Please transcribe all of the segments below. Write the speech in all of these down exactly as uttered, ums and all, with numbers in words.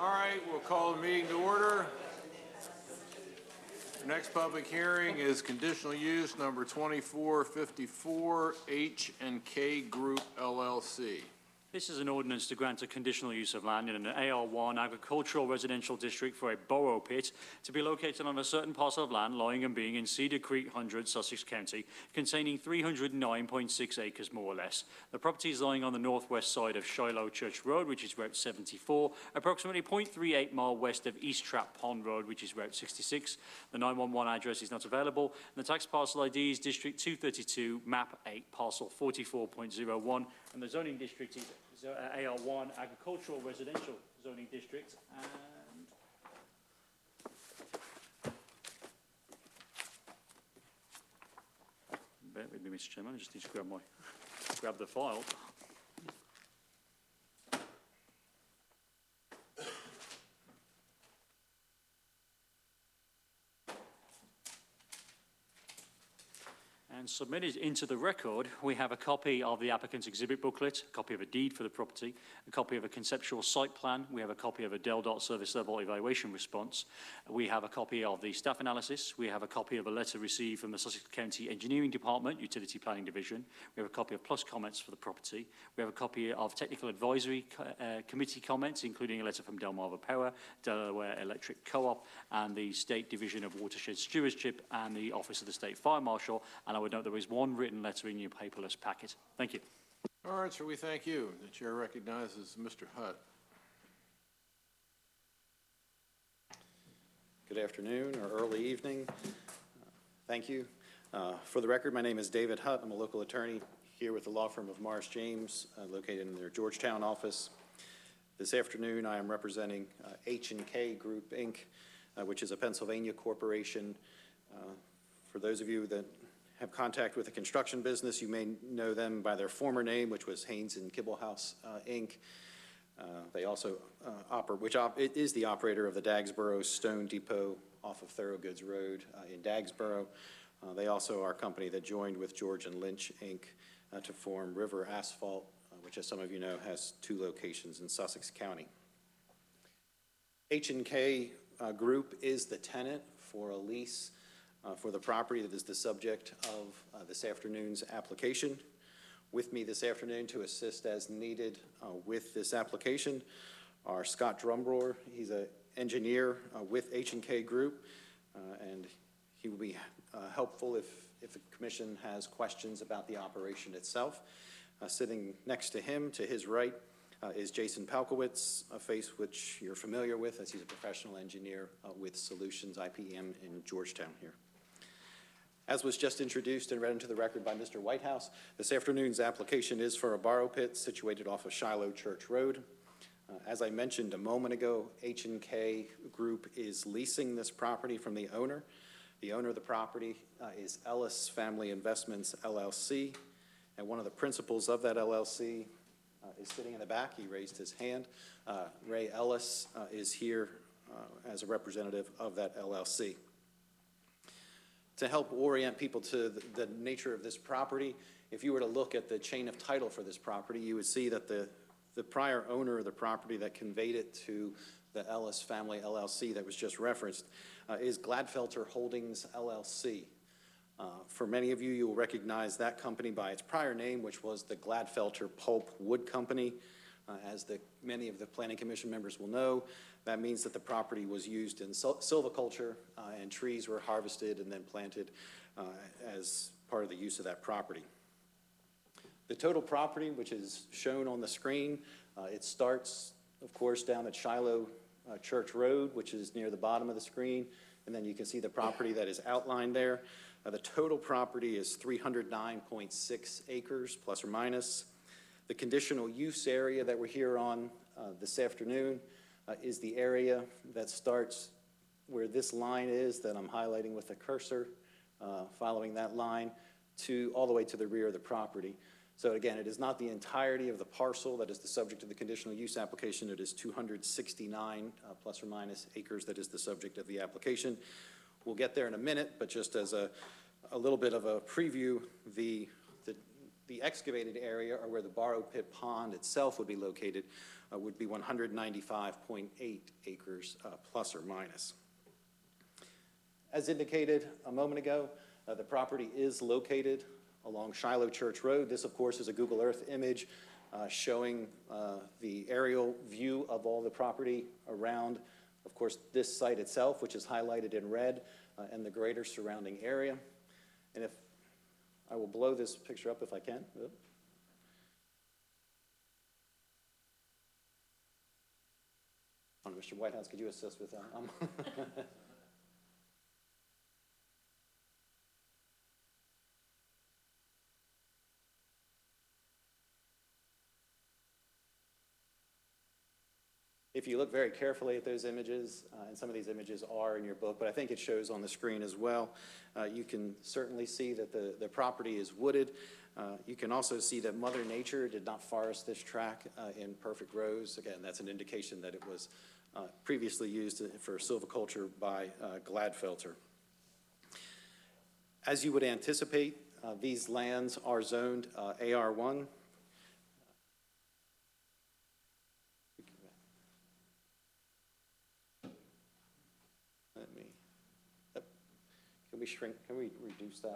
All right, we'll call the meeting to order. The next public hearing is conditional use number twenty-four fifty-four H and K Group L L C. This is an ordinance to grant a conditional use of land in an A R one agricultural residential district for a borrow pit to be located on a certain parcel of land lying and being in Cedar Creek Hundred, Sussex County, containing three hundred nine point six acres more or less. The property is lying on the northwest side of Shiloh Church Road, which is Route seventy-four, approximately zero point three eight mile west of East Trap Pond Road, which is Route sixty-six. The nine one one address is not available, and the tax parcel I D is District two thirty-two, Map eight, Parcel forty-four point zero one, and the zoning district is A R one agricultural residential zoning district. And bear with me, Mister Chairman, I just need to grab my grab the file. And submitted into the record, we have a copy of the applicant's exhibit booklet, a copy of a deed for the property, a copy of a conceptual site plan, we have a copy of a DELDOT service level evaluation response, we have a copy of the staff analysis, we have a copy of a letter received from the Sussex County Engineering Department, Utility Planning Division, we have a copy of plus comments for the property, we have a copy of technical advisory uh, committee comments, including a letter from Delmarva Power, Delaware Electric Co-op, and the State Division of Watershed Stewardship, and the Office of the State Fire Marshal, and I would note there is one written letter in your paperless packet. Thank you. All right, sir, we thank you. The chair recognizes Mister Hutt. Good afternoon or early evening. Uh, thank you. Uh, for the record, my name is David Hutt. I'm a local attorney here with the law firm of Morris James, uh, located in their Georgetown office. This afternoon, I am representing uh, H and K Group, Incorporated, uh, which is a Pennsylvania corporation. Uh, for those of you that have contact with a construction business, you may know them by their former name, which was Haynes and Kibblehouse, uh, Incorporated. Uh, they also uh, operate, which op it is the operator of the Dagsboro Stone Depot off of Thoroughgoods Road uh, in Dagsboro. Uh, they also are a company that joined with George and Lynch, Incorporated uh, to form River Asphalt, uh, which, as some of you know, has two locations in Sussex County. H and K uh, Group is the tenant for a lease Uh, for the property that is the subject of uh, this afternoon's application. With me this afternoon to assist as needed uh, with this application are Scott Drumbrohr. He's an engineer uh, with H and K Group, uh, and he will be uh, helpful if, if the commission has questions about the operation itself. Uh, sitting next to him, to his right, uh, is Jason Palkowitz, a face which you're familiar with, as he's a professional engineer uh, with Solutions I P M in Georgetown here. As was just introduced and read into the record by Mister Whitehouse, this afternoon's application is for a borrow pit situated off of Shiloh Church Road. Uh, as I mentioned a moment ago, H and K Group is leasing this property from the owner. The owner of the property uh, is Ellis Family Investments, L L C, and one of the principals of that L L C uh, is sitting in the back. He raised his hand. Uh, Ray Ellis uh, is here uh, as a representative of that L L C. To help orient people to the, the nature of this property, if you were to look at the chain of title for this property, you would see that the, the prior owner of the property that conveyed it to the Ellis Family L L C that was just referenced uh, is Gladfelter Holdings L L C. Uh, for many of you, you will recognize that company by its prior name, which was the Gladfelter Pulp Wood Company. Uh, as the, many of the Planning Commission members will know, that means that the property was used in sil silviculture uh, and trees were harvested and then planted uh, as part of the use of that property. The total property, which is shown on the screen, uh, it starts, of course, down at Shiloh uh, Church Road, which is near the bottom of the screen, and then you can see the property that is outlined there. Uh, the total property is three hundred nine point six acres, plus or minus. The conditional use area that we're here on uh, this afternoon uh, is the area that starts where this line is that I'm highlighting with a cursor, uh, following that line to all the way to the rear of the property. So again, it is not the entirety of the parcel that is the subject of the conditional use application. It is two hundred sixty-nine uh, plus or minus acres that is the subject of the application. We'll get there in a minute, but just as a, a little bit of a preview, the The excavated area, or where the borrow pit pond itself would be located, uh, would be one hundred ninety-five point eight acres, uh, plus or minus. As indicated a moment ago, uh, the property is located along Shiloh Church Road. This, of course, is a Google Earth image uh, showing uh, the aerial view of all the property around, of course, this site itself, which is highlighted in red, uh, and the greater surrounding area. And if I will blow this picture up if I can. Oop. Oh, Mister Whitehouse, could you assist with that? Um, If you look very carefully at those images, uh, and some of these images are in your book, but I think it shows on the screen as well, uh, you can certainly see that the, the property is wooded. Uh, you can also see that Mother Nature did not forest this track uh, in perfect rows. Again, that's an indication that it was uh, previously used for silviculture by uh, Gladfelter. As you would anticipate, uh, these lands are zoned uh, A R one. Let me, yep. Can we shrink, can we reduce that?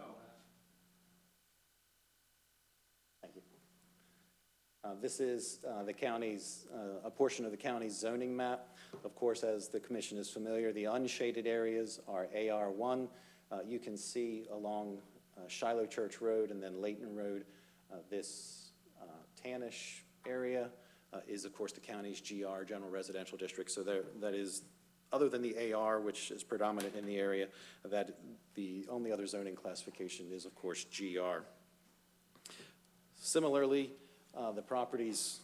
Thank you. Uh, this is uh, the county's, uh, a portion of the county's zoning map. Of course, as the commission is familiar, the unshaded areas are A R one. Uh, you can see along uh, Shiloh Church Road and then Layton Road, uh, this uh, tannish area uh, is, of course, the county's G R, General Residential District. So there, that is, other than the A R, which is predominant in the area, that the only other zoning classification is, of course, G R. Similarly, uh, the properties,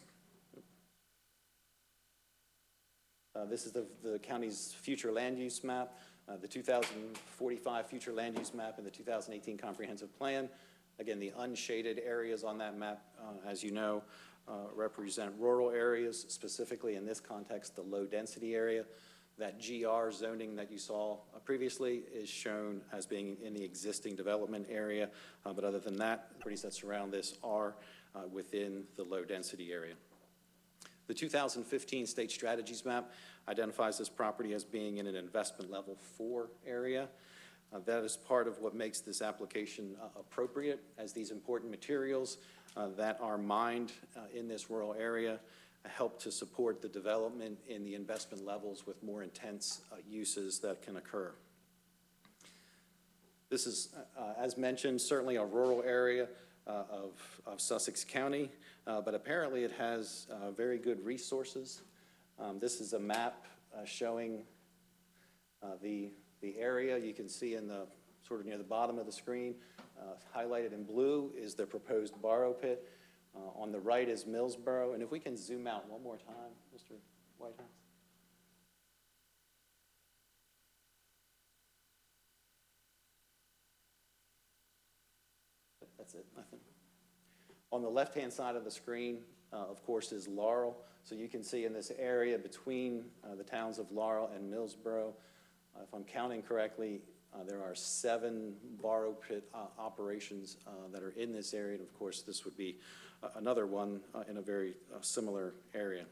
uh, this is the, the county's future land use map, uh, the two thousand forty-five future land use map and the two thousand eighteen comprehensive plan. Again, the unshaded areas on that map, uh, as you know, uh, represent rural areas, specifically in this context, the low density area. That G R zoning that you saw uh, previously is shown as being in the existing development area, uh, but other than that, the properties that surround this are uh, within the low density area. The two thousand fifteen state strategies map identifies this property as being in an investment level four area. Uh, that is part of what makes this application uh, appropriate, as these important materials uh, that are mined uh, in this rural area help to support the development in the investment levels with more intense uh, uses that can occur. This is, uh, as mentioned, certainly a rural area uh, of, of Sussex County, uh, but apparently it has uh, very good resources. Um, this is a map uh, showing uh, the, the area. You can see in the sort of near the bottom of the screen, uh, highlighted in blue is the proposed borrow pit. Uh, on the right is Millsboro, and if we can zoom out one more time, Mister Whitehouse. That's it, I think. On the left-hand side of the screen, uh, of course, is Laurel. So you can see in this area between uh, the towns of Laurel and Millsboro, uh, if I'm counting correctly, Uh, there are seven borrow pit uh, operations uh, that are in this area, and of course this would be uh, another one uh, in a very uh, similar area.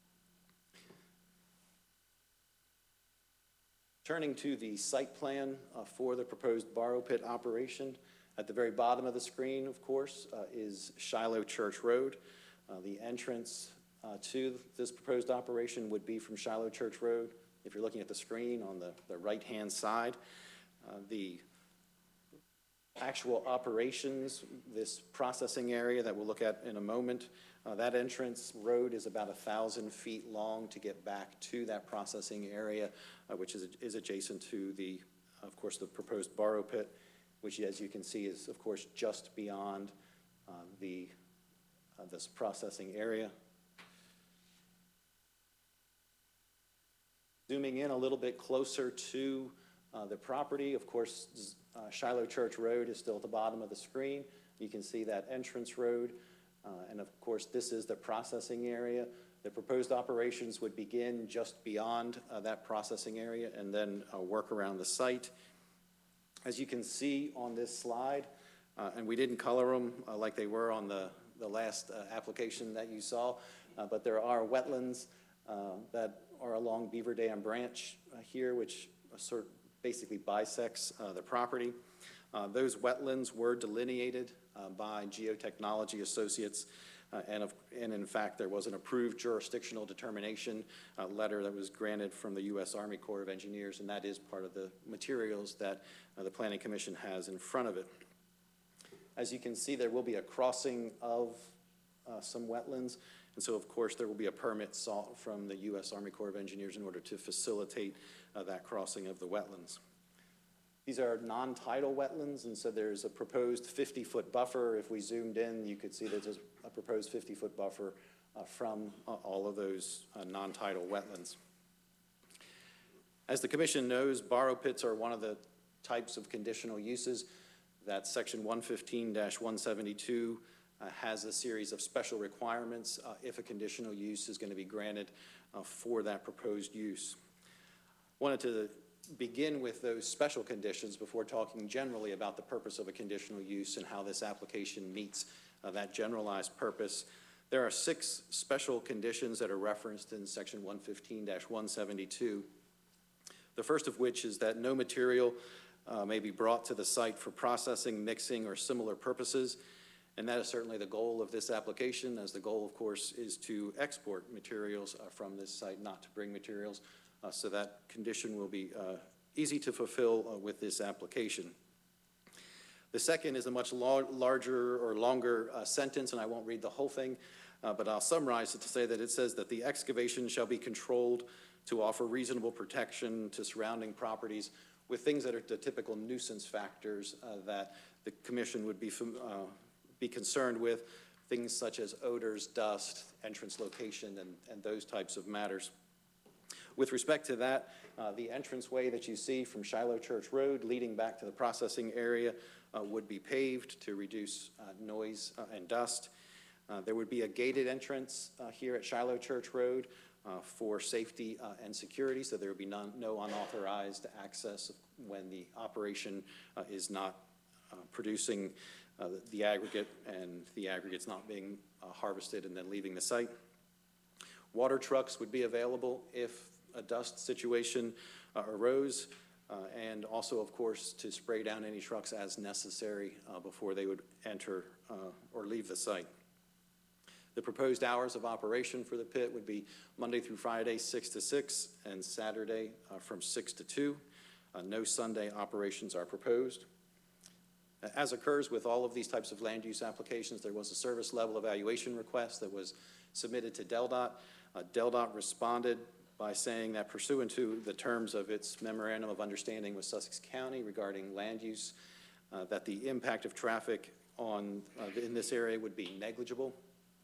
Turning to the site plan uh, for the proposed borrow pit operation, at the very bottom of the screen, of course, uh, is Shiloh Church Road. Uh, the entrance uh, to this proposed operation would be from Shiloh Church Road. If you're looking at the screen on the, the right-hand side, Uh, the actual operations, this processing area that we'll look at in a moment, uh, that entrance road is about a thousand feet long to get back to that processing area, uh, which is, is adjacent to the, of course, the proposed borrow pit, which, as you can see, is, of course, just beyond uh, the, uh, this processing area. Zooming in a little bit closer to Uh, the property, of course, uh, Shiloh Church Road is still at the bottom of the screen. You can see that entrance road, uh, and of course, this is the processing area. The proposed operations would begin just beyond uh, that processing area and then uh, work around the site. As you can see on this slide, uh, and we didn't color them uh, like they were on the, the last uh, application that you saw, uh, but there are wetlands uh, that are along Beaver Dam Branch uh, here, which sort basically bisects uh, the property. Uh, those wetlands were delineated uh, by Geotechnology Associates, uh, and, of, and in fact, there was an approved jurisdictional determination uh, letter that was granted from the U S Army Corps of Engineers, and that is part of the materials that uh, the Planning Commission has in front of it. As you can see, there will be a crossing of uh, some wetlands, and so of course there will be a permit sought from the U S Army Corps of Engineers in order to facilitate uh, that crossing of the wetlands. These are non-tidal wetlands, and so there's a proposed fifty-foot buffer. If we zoomed in, you could see there's a proposed fifty-foot buffer uh, from uh, all of those uh, non-tidal wetlands. As the Commission knows, borrow pits are one of the types of conditional uses that Section one fifteen dash one seventy-two uh, has a series of special requirements uh, if a conditional use is going to be granted uh, for that proposed use. Wanted to begin with those special conditions before talking generally about the purpose of a conditional use and how this application meets uh, that generalized purpose. There are six special conditions that are referenced in Section one fifteen dash one seventy-two. The first of which is that no material uh, may be brought to the site for processing, mixing, or similar purposes. And that is certainly the goal of this application, as the goal, of course, is to export materials uh, from this site, not to bring materials. Uh, so that condition will be uh, easy to fulfill uh, with this application. The second is a much lar larger or longer uh, sentence, and I won't read the whole thing, uh, but I'll summarize it to say that it says that the excavation shall be controlled to offer reasonable protection to surrounding properties with things that are the typical nuisance factors uh, that the Commission would be, uh, be concerned with, things such as odors, dust, entrance location, and, and those types of matters. With respect to that, uh, the entranceway that you see from Shiloh Church Road leading back to the processing area uh, would be paved to reduce uh, noise uh, and dust. Uh, there would be a gated entrance uh, here at Shiloh Church Road uh, for safety uh, and security, so there would be none, no unauthorized access when the operation uh, is not uh, producing uh, the aggregate and the aggregate's not being uh, harvested and then leaving the site. Water trucks would be available if a dust situation uh, arose, uh, and also, of course, to spray down any trucks as necessary uh, before they would enter uh, or leave the site. The proposed hours of operation for the pit would be Monday through Friday, six to six, and Saturday uh, from six to two. Uh, no Sunday operations are proposed. As occurs with all of these types of land use applications, there was a service level evaluation request that was submitted to DelDOT. Uh, DelDOT responded by saying that pursuant to the terms of its memorandum of understanding with Sussex County regarding land use, uh, that the impact of traffic on, uh, in this area would be negligible.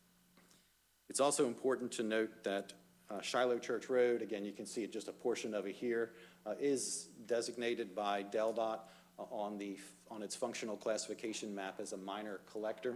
It's also important to note that uh, Shiloh Church Road, again, you can see it, just a portion of it here, uh, is designated by DelDOT uh, on, the, on its functional classification map as a minor collector.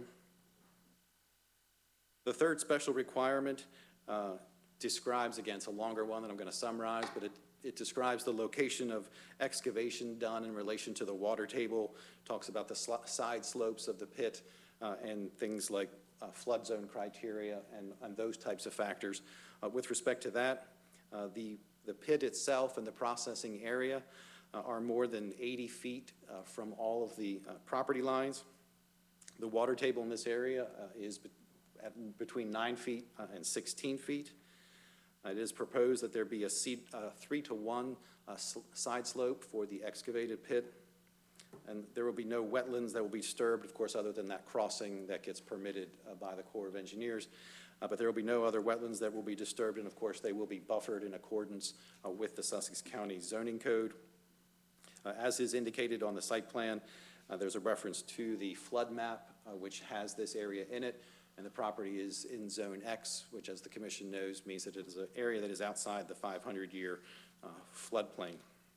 The third special requirement uh, describes, again, it's a longer one that I'm going to summarize, but it, it describes the location of excavation done in relation to the water table, talks about the sl side slopes of the pit, uh, and things like uh, flood zone criteria and, and those types of factors. Uh, with respect to that, uh, the, the pit itself and the processing area uh, are more than eighty feet uh, from all of the uh, property lines. The water table in this area uh, is be at between nine feet uh, and sixteen feet. It is proposed that there be a seat, uh, three to one uh, side slope for the excavated pit, and there will be no wetlands that will be disturbed, of course, other than that crossing that gets permitted uh, by the Corps of Engineers. Uh, but there will be no other wetlands that will be disturbed, and of course they will be buffered in accordance uh, with the Sussex County zoning code. Uh, as is indicated on the site plan, uh, there's a reference to the flood map, uh, which has this area in it. And the property is in Zone X, which, as the Commission knows, means that it is an area that is outside the five hundred year uh, floodplain.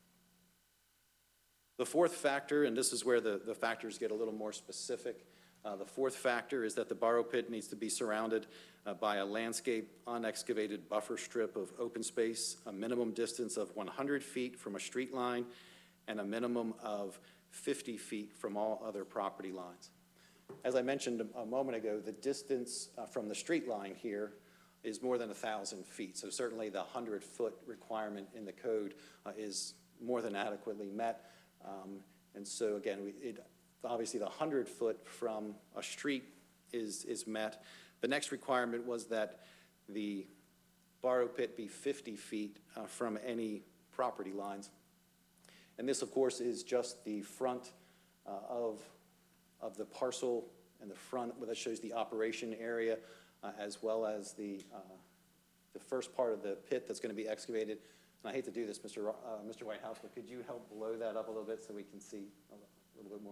The fourth factor, and this is where the, the factors get a little more specific, uh, the fourth factor is that the borrow pit needs to be surrounded uh, by a landscape unexcavated buffer strip of open space, a minimum distance of one hundred feet from a street line, and a minimum of fifty feet from all other property lines. As I mentioned a moment ago, the distance uh, from the street line here is more than one thousand feet. So certainly the one hundred foot requirement in the code uh, is more than adequately met. Um, and so again, we, it, obviously the one hundred foot from a street is, is met. The next requirement was that the borrow pit be fifty feet uh, from any property lines. And this, of course, is just the front uh, of, of the parcel and the front that shows the operation area, uh, as well as the, uh, the first part of the pit that's going to be excavated. And I hate to do this, Mister Ro- uh, Mister Whitehouse, but could you help blow that up a little bit so we can see a little bit more?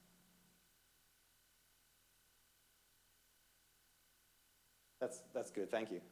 That's, that's good, thank you.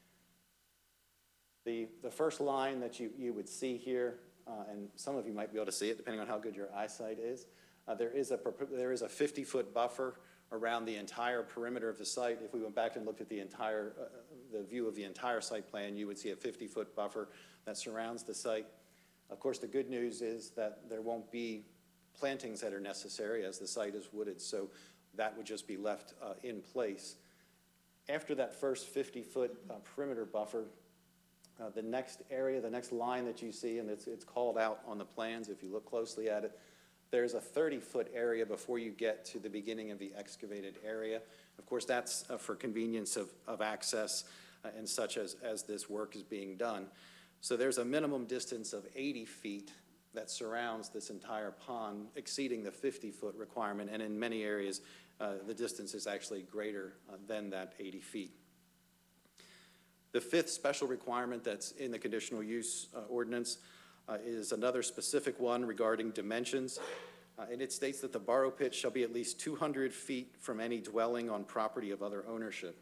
The, the first line that you, you would see here, uh, and some of you might be able to see it depending on how good your eyesight is, uh, there is a there is a fifty foot buffer around the entire perimeter of the site. If we went back and looked at the entire, uh, the view of the entire site plan, you would see a fifty foot buffer that surrounds the site. Of course, the good news is that there won't be plantings that are necessary as the site is wooded, so that would just be left uh, in place. After that first fifty foot uh, perimeter buffer, uh, the next area, the next line that you see, and it's, it's called out on the plans if you look closely at it, there's a thirty foot area before you get to the beginning of the excavated area. Of course, that's uh, for convenience of, of access uh, and such as, as this work is being done. So there's a minimum distance of eighty feet that surrounds this entire pond, exceeding the fifty foot requirement, and in many areas, uh, the distance is actually greater uh, than that eighty feet. The fifth special requirement that's in the conditional use uh, ordinance uh, is another specific one regarding dimensions, uh, and it states that the borrow pit shall be at least two hundred feet from any dwelling on property of other ownership.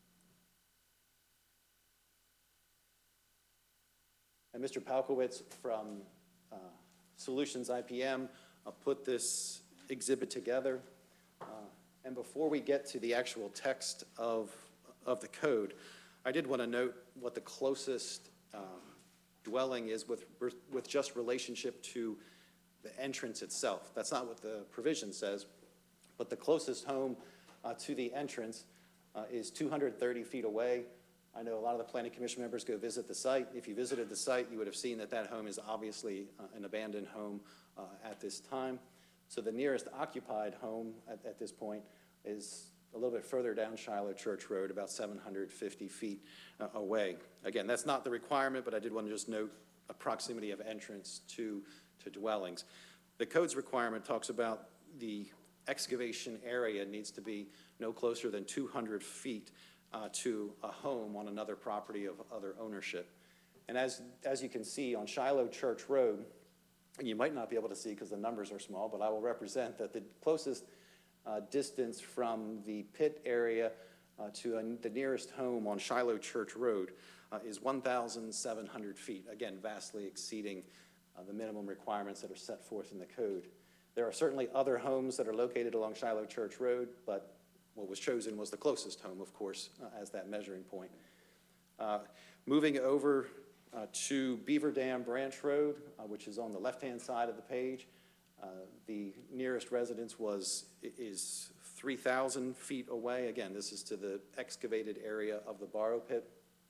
And Mister Palkowitz from uh, Solutions I P M uh, put this exhibit together. Uh, and before we get to the actual text of, of the code, I did want to note what the closest um, dwelling is with, with just relationship to the entrance itself. That's not what the provision says, but the closest home uh, to the entrance uh, is two hundred thirty feet away. I know a lot of the Planning Commission members go visit the site. If you visited the site, you would have seen that that home is obviously uh, an abandoned home uh, at this time. So the nearest occupied home at, at this point is a little bit further down Shiloh Church Road, about seven hundred fifty feet uh, away. Again, that's not the requirement, but I did want to just note a proximity of entrance to, to dwellings. The code's requirement talks about the excavation area needs to be no closer than two hundred feet Uh, to a home on another property of other ownership. And as, as you can see on Shiloh Church Road, and you might not be able to see because the numbers are small, but I will represent that the closest uh, distance from the pit area uh, to a, the nearest home on Shiloh Church Road uh, is one thousand seven hundred feet, again, vastly exceeding uh, the minimum requirements that are set forth in the code. There are certainly other homes that are located along Shiloh Church Road, but what was chosen was the closest home, of course, uh, as that measuring point. Uh, moving over uh, to Beaver Dam Branch Road, uh, which is on the left-hand side of the page, uh, the nearest residence was is three thousand feet away. Again, this is to the excavated area of the borrow pit.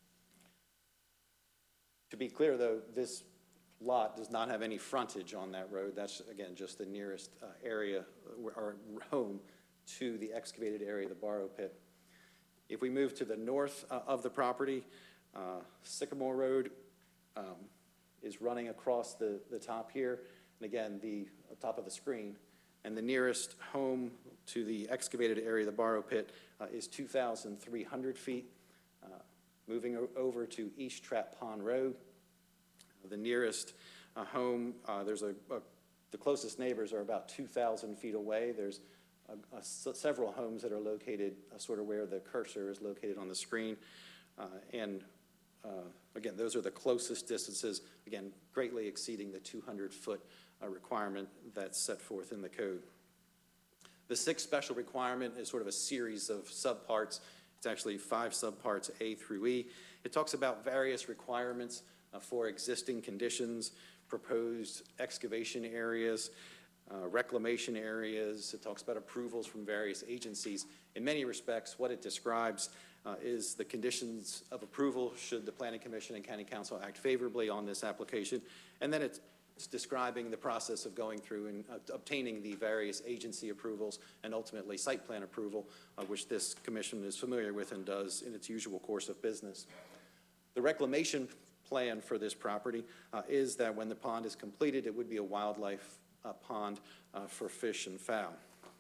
To be clear, though, this lot does not have any frontage on that road. That's, again, just the nearest uh, area or home to the excavated area of the borrow pit. If we move to the north uh, of the property, uh, Sycamore Road um, is running across the, the top here, and again, the uh, top of the screen. And the nearest home to the excavated area of the borrow pit uh, is two thousand three hundred feet. Uh, moving over to East Trap Pond Road, the nearest uh, home, uh, there's a, a, the closest neighbors are about two thousand feet away. There's Uh, uh, several homes that are located uh, sort of where the cursor is located on the screen. Uh, and uh, again, those are the closest distances, again, greatly exceeding the two hundred foot uh, requirement that's set forth in the code. The sixth special requirement is sort of a series of subparts. It's actually five subparts, A through E. It talks about various requirements uh, for existing conditions, proposed excavation areas, Uh, reclamation areas. It talks about approvals from various agencies. In many respects, what it describes uh, is the conditions of approval should the Planning Commission and County Council act favorably on this application. And then it's It's describing the process of going through and uh, obtaining the various agency approvals and ultimately site plan approval, uh, which this commission is familiar with and does in its usual course of business. The reclamation plan for this property uh, is that when the pond is completed, it would be a wildlife uh, pond uh, for fish and fowl.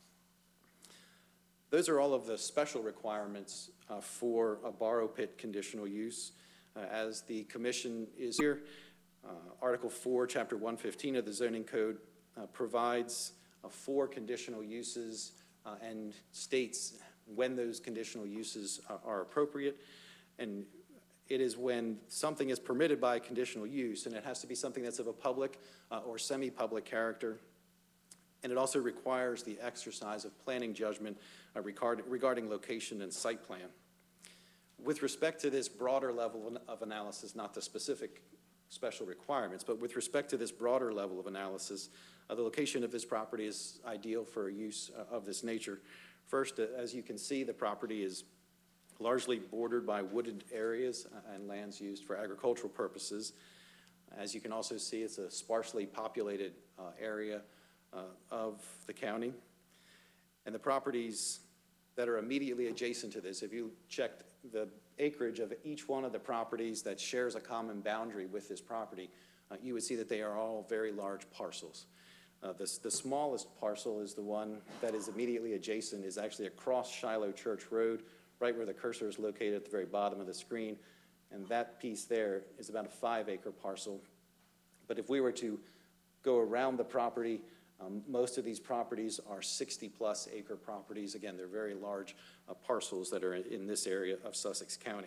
Those are all of the special requirements uh, for a borrow pit conditional use. Uh, as the commission is here, Uh, Article four, Chapter one fifteen of the Zoning Code uh, provides uh, four conditional uses uh, and states when those conditional uses are, are appropriate. And it is when something is permitted by conditional use, and it has to be something that's of a public uh, or semi-public character. And it also requires the exercise of planning judgment uh, regard, regarding location and site plan. With respect to this broader level of analysis, not the specific special requirements, but with respect to this broader level of analysis, uh, the location of this property is ideal for a use uh, of this nature. First, uh, as you can see, the property is largely bordered by wooded areas uh, and lands used for agricultural purposes. As you can also see, it's a sparsely populated uh, area uh, of the county. And the properties that are immediately adjacent to this, if you checked the acreage of each one of the properties that shares a common boundary with this property, uh, you would see that they are all very large parcels. Uh, the, the smallest parcel is the one that is immediately adjacent, is actually across Shiloh Church Road, right where the cursor is located at the very bottom of the screen. And that piece there is about a five acre parcel. But if we were to go around the property, um, most of these properties are sixty plus acre properties. Again, they're very large uh, parcels that are in, in this area of Sussex County.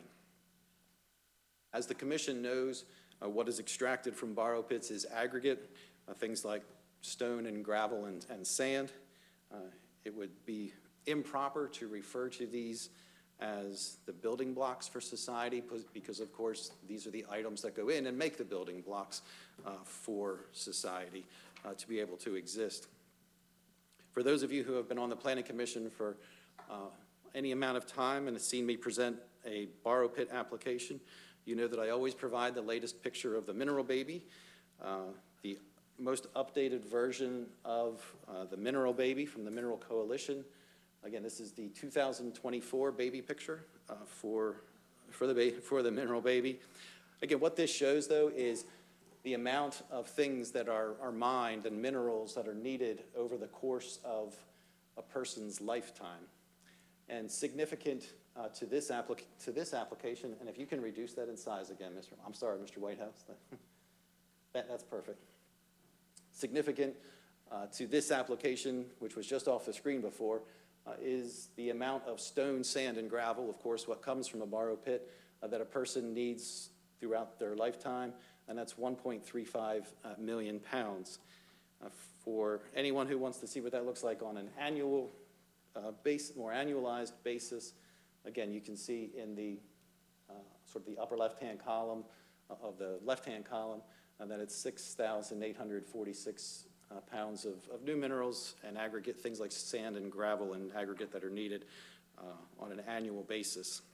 As the commission knows, uh, what is extracted from borrow pits is aggregate, uh, things like stone and gravel and, and sand. Uh, it would be improper to refer to these as the building blocks for society, because of course these are the items that go in and make the building blocks uh, for society uh, to be able to exist. For those of you who have been on the Planning Commission for uh, any amount of time and have seen me present a borrow pit application, you know that I always provide the latest picture of the Mineral Baby. Uh, the most updated version of uh, the Mineral Baby from the Mineral Coalition. Again, this is the two thousand twenty-four baby picture uh, for, for, the ba for the Mineral Baby. Again, what this shows, though, is the amount of things that are, are mined and minerals that are needed over the course of a person's lifetime. And significant uh, to, this applic to this application, and if you can reduce that in size again, Mister I'm sorry, Mister Whitehouse. that, that's perfect. Significant uh, to this application, which was just off the screen before, Uh, is the amount of stone, sand, and gravel, of course, what comes from a borrow pit uh, that a person needs throughout their lifetime, and that's one point three five uh, million pounds. Uh, for anyone who wants to see what that looks like on an annual uh, base, more annualized basis, again, you can see in the uh, sort of the upper left-hand column uh, of the left-hand column, and that it's six thousand eight hundred forty-six Uh, pounds of, of new minerals and aggregate, things like sand and gravel and aggregate that are needed uh, on an annual basis.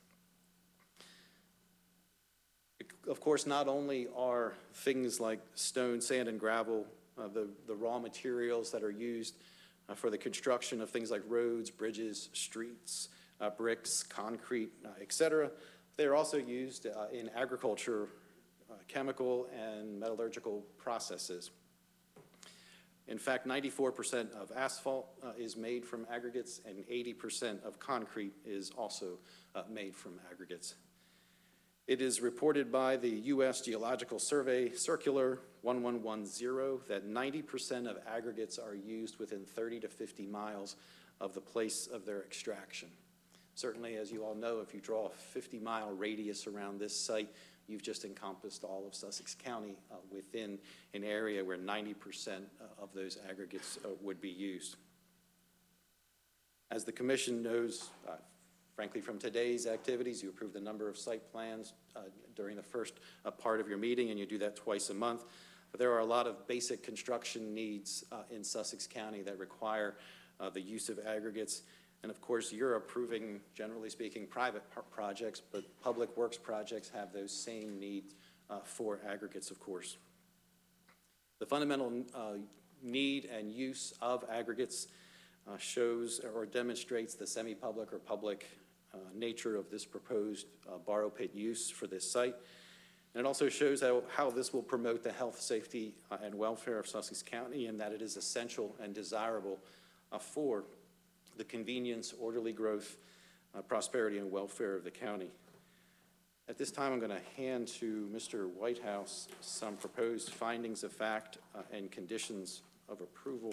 Of course, not only are things like stone, sand, and gravel uh, the, the raw materials that are used uh, for the construction of things like roads, bridges, streets, uh, bricks, concrete, uh, et cetera, they're also used uh, in agriculture, uh, chemical, and metallurgical processes. In fact, ninety-four percent of asphalt uh, is made from aggregates, and eighty percent of concrete is also uh, made from aggregates. It is reported by the U S Geological Survey Circular one one one zero that ninety percent of aggregates are used within thirty to fifty miles of the place of their extraction. Certainly, as you all know, if you draw a fifty mile radius around this site, you've just encompassed all of Sussex County uh, within an area where ninety percent of those aggregates uh, would be used. As the commission knows, uh, frankly, from today's activities, you approved a number of site plans uh, during the first uh, part of your meeting, and you do that twice a month. But there are a lot of basic construction needs uh, in Sussex County that require uh, the use of aggregates. And of course, you're approving, generally speaking, private pro- projects, but public works projects have those same needs uh, for aggregates, of course. The fundamental uh, need and use of aggregates uh, shows or demonstrates the semi-public or public uh, nature of this proposed uh, borrow pit use for this site. And it also shows how, how this will promote the health, safety, uh, and welfare of Sussex County, and that it is essential and desirable uh, for the convenience, orderly growth, uh, prosperity, and welfare of the county. At this time, I'm going to hand to Mister Whitehouse some proposed findings of fact uh, and conditions of approval.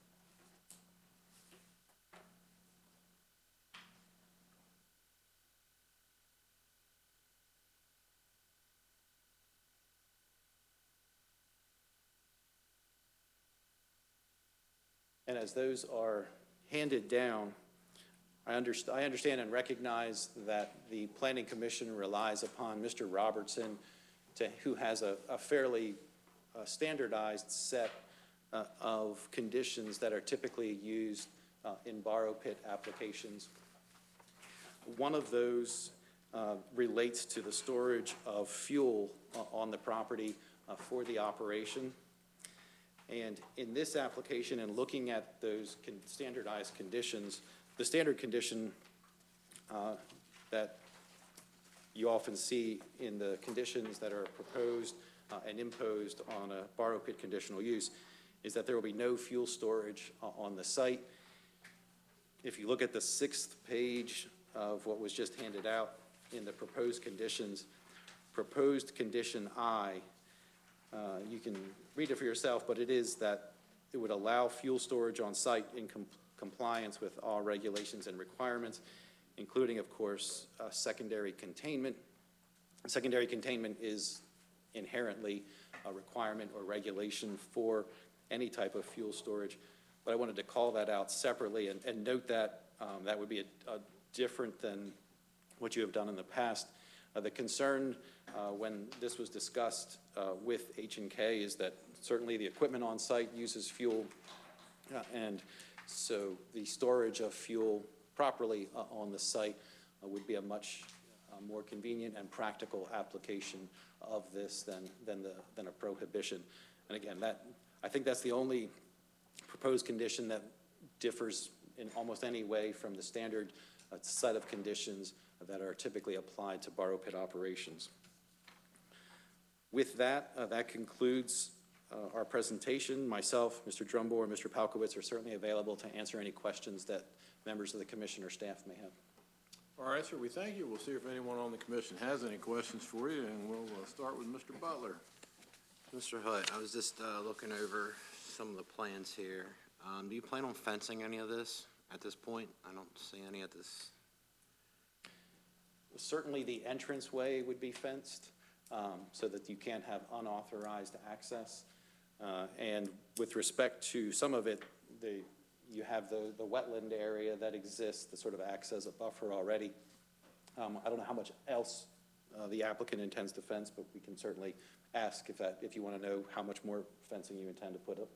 And as those are handed down, I understand, I understand and recognize that the Planning Commission relies upon Mister Robertson, to, who has a, a fairly uh, standardized set uh, of conditions that are typically used uh, in borrow pit applications. One of those uh, relates to the storage of fuel uh, on the property uh, for the operation. And in this application, and looking at those con standardized conditions, the standard condition uh, that you often see in the conditions that are proposed uh, and imposed on a borrow pit conditional use is that there will be no fuel storage uh, on the site. If you look at the sixth page of what was just handed out in the proposed conditions, proposed condition I, uh, you can read it for yourself, but it is that it would allow fuel storage on site in com compliance with all regulations and requirements, including, of course, uh, secondary containment. Secondary containment is inherently a requirement or regulation for any type of fuel storage, but I wanted to call that out separately and, and note that um, that would be a, a different than what you have done in the past. Uh, the concern uh, when this was discussed uh, with H and K is that certainly the equipment on site uses fuel, uh, and so the storage of fuel properly uh, on the site uh, would be a much uh, more convenient and practical application of this than, than, the, than a prohibition. And again, that, I think that's the only proposed condition that differs in almost any way from the standard uh, set of conditions that are typically applied to borrow pit operations. With that, uh, that concludes uh, our presentation. Myself, Mister Drumbore, and Mister Palkowitz are certainly available to answer any questions that members of the commission or staff may have. All right, sir, we thank you. We'll see if anyone on the commission has any questions for you, and we'll uh, start with Mister Butler. Mister Hutt, I was just uh, looking over some of the plans here. Um, do you plan on fencing any of this at this point? I don't see any at this. Certainly the entranceway would be fenced um, so that you can't have unauthorized access. Uh, and with respect to some of it, the, you have the, the wetland area that exists that sort of acts as a buffer already. Um, I don't know how much else uh, the applicant intends to fence, but we can certainly ask if, that, if you want to know how much more fencing you intend to put up.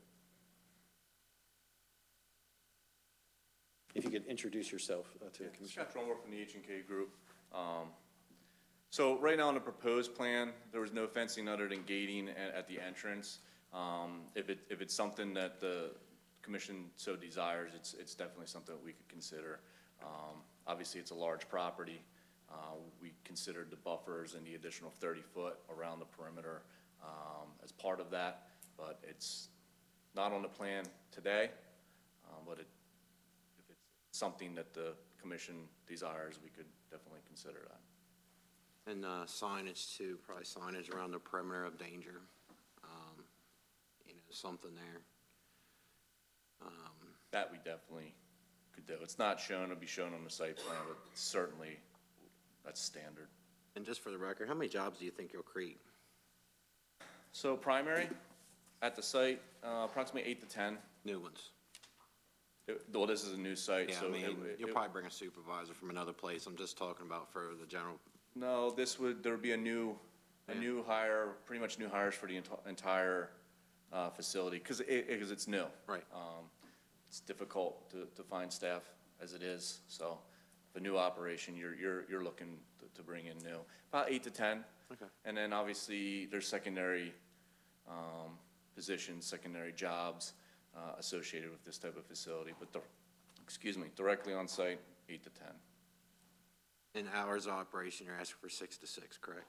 If you could introduce yourself uh, to Yeah, the commission. Scott Drummer from the H and K Group. Um, so right now on the proposed plan, there was no fencing other than gating at, at the entrance. Um, if it if it's something that the commission so desires, it's it's definitely something that we could consider. Um, obviously, it's a large property. Uh, we considered the buffers and the additional thirty foot around the perimeter um, as part of that, but it's not on the plan today. Um, but it, if it's something that the commission desires, we could definitely consider that. And uh, signage too, probably signage around the perimeter of danger. Um, you know, something there. Um, That we definitely could do. It's not shown, it'll be shown on the site plan, but certainly that's standard. and just for the record, how many jobs do you think you'll create? So primary, at the site, uh, approximately eight to ten. New ones? It- Well, this is a new site, Yeah, so. I it- mean, it- you'll probably bring a supervisor from another place. I'm just talking about for the general. No, this would, there would be a new, a Yeah. new hire, pretty much new hires for the enti- entire uh, facility, because it, because it's new. Right. Um, It's difficult to, to find staff as it is. So the new operation, you're, you're, you're looking to, to bring in new, about eight to ten. Okay. And then obviously there's secondary, um, positions, secondary jobs, uh, associated with this type of facility, but the, excuse me, directly on site, eight to ten. In hours of operation, you're asking for six to six, correct?